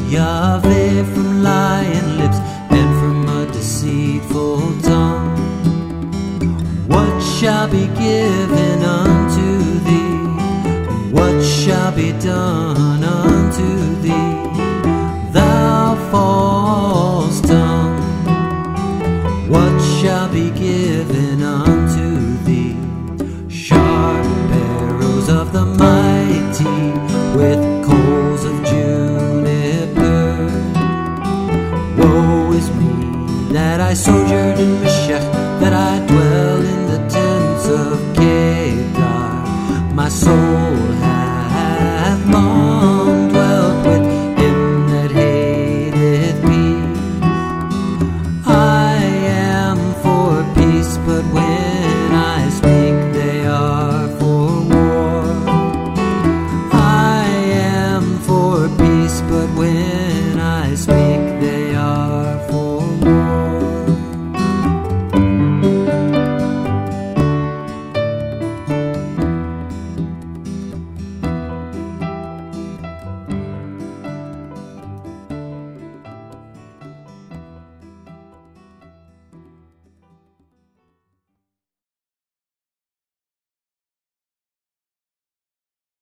Yahweh, from lying lips and from a deceitful tongue. What shall be given unto thee? What shall be done unto thee? Thou false tongue, what shall be given unto thee? Sharp arrows of the mighty, with coals of juniper. Woe is me that I sojourned in Michigan,